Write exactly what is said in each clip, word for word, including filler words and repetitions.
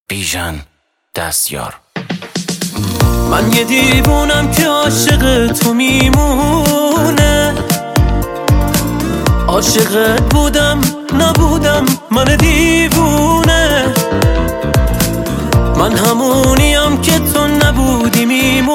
بیژن دستیار. من یه دیوونم که عاشق تو میمونه، عاشقت بودم نبودم من دیوونه، من همونیم که تو نبودی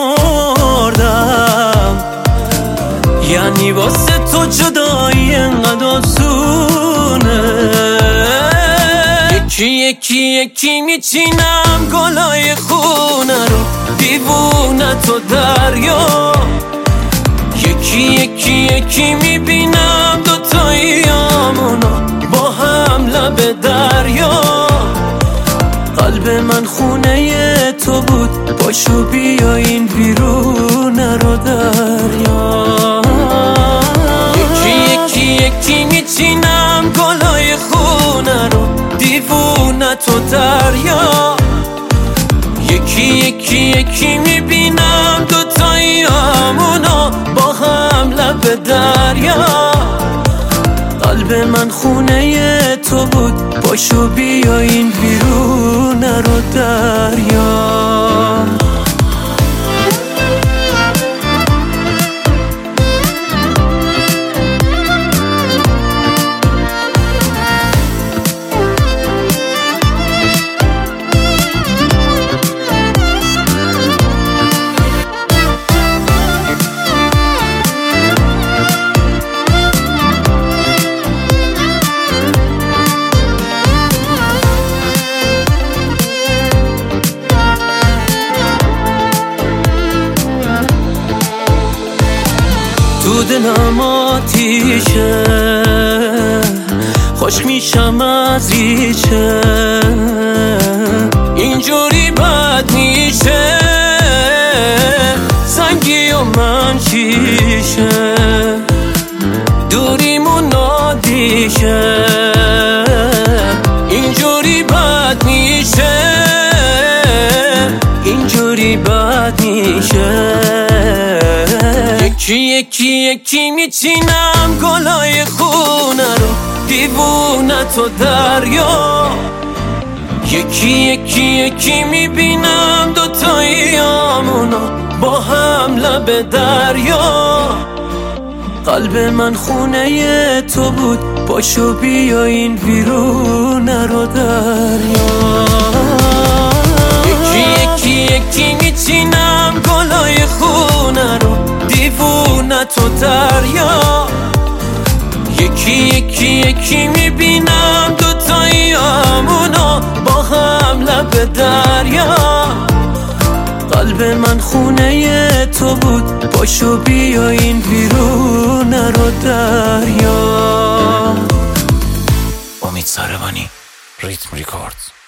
میمردم، یعنی واسه تو جدایی انقدر آسونه. یکی یکی یکی میچینم گلای خونه رو، دیوونه تو دریا، یکی یکی یکی میبینم دوتاییامونو با هم لب دریا. قلب من خونه تو بود، پاشو بیا این بیرونه رو دریا. یکی یکی یکی میچینم گلای خونه رو، دیوونه تو دریا، یکی یکی یکی میبینم دوتاییامونو با هم لب دریا. قلب من خونه تو بود، پاشو بیا این بیرونه رو دریا. تو دلم آتیشه، خوش میشم از ریشه، اینجوری بد میشه سنگی و من شیشه، دوریمون نادیشه، اینجوری بد میشه، اینجوری بد میشه. یکی یکی یکی میچینم گلای خونه رو، دیوونه تو دریا، یکی یکی یکی میبینم دوتاییامونو با هم لب دریا. قلب من خونه تو بود، پاشو بیا این بیرونه رو دریا. یکی یکی یکی میچینم گلای خونه رو، دیوونه تو دریا، یکی یکی یکی میبینم دوتاییامونو با هم لب دریا. قلب من خونه تو بود، پاشو بیا این بیرونه رو دریا. امید ساربانی، ریتم ریکوردز.